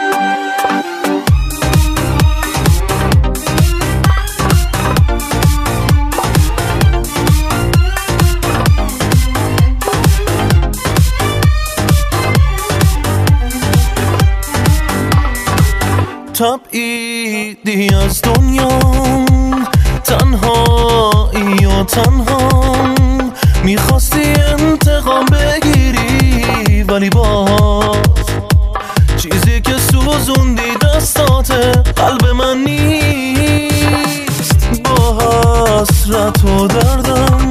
تبعیدی از دنیا، تنهایی و تنها، میخواستی انتقام بگیری ولی باز چیزی که سوزوندی دستاته قلب من نیست. با حسرت و دردم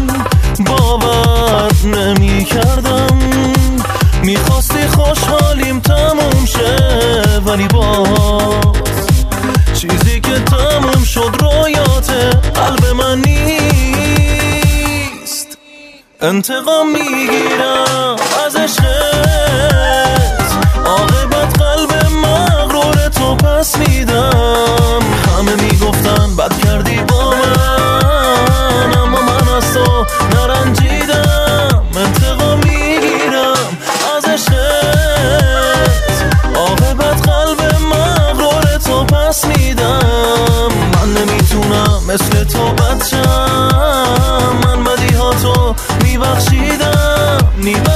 باور نمی کردم، میخواستی خوشحالیم تموم شه ولی باز چیزی که تموم شد رویات قلب من نیست. انتقام میگیرم از عشقت، عاقبت قلب مغرور تو پس میدم. همه میگفتن بد کردی با من، اما من از تو نرنجیدم. انتقام میگیرم از عشقت، عاقبت قلب مغرور تو پس میدم. من نمیتونم مثل تو بد شم، من بدیهاتو میبخشیدم.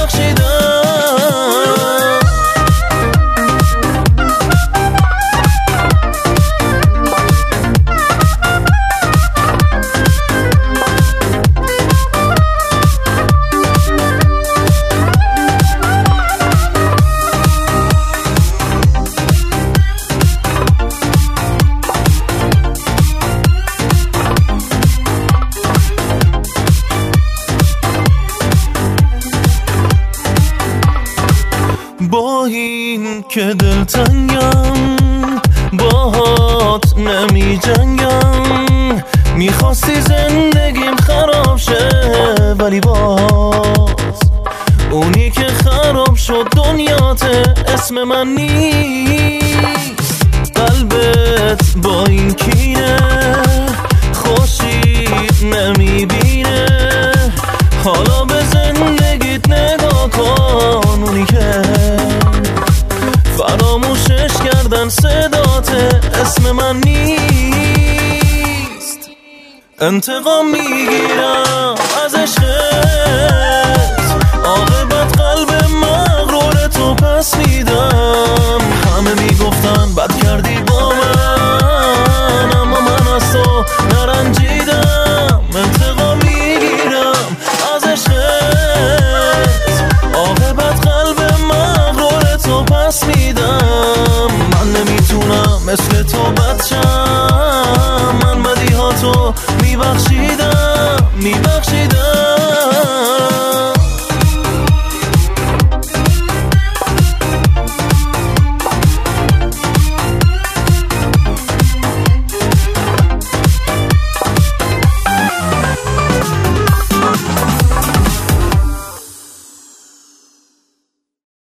با این که دلتنگم باهات نمی جنگم، میخواستی زندگیم خراب شه ولی باز اونی که خراب شد دنیاته اسم من نیست. قلبت با این کینه خوشی نمیبینه، حالا به زندگیت نگاه کن. اونی که فراموشش کردن صدات اسم من نیست. انتقام میگیرم از عشقت، عاقبت قلب مغرور تو پس میدم. همه میگفتن بد کردی با من، اما من از تو نرنجیدم. انتقام میگیرم از عشقت، عاقبت قلب مغرور تو پس میدم. من نمیتونم مثل تو بد شم، من بدیهاتو میبخشیدم.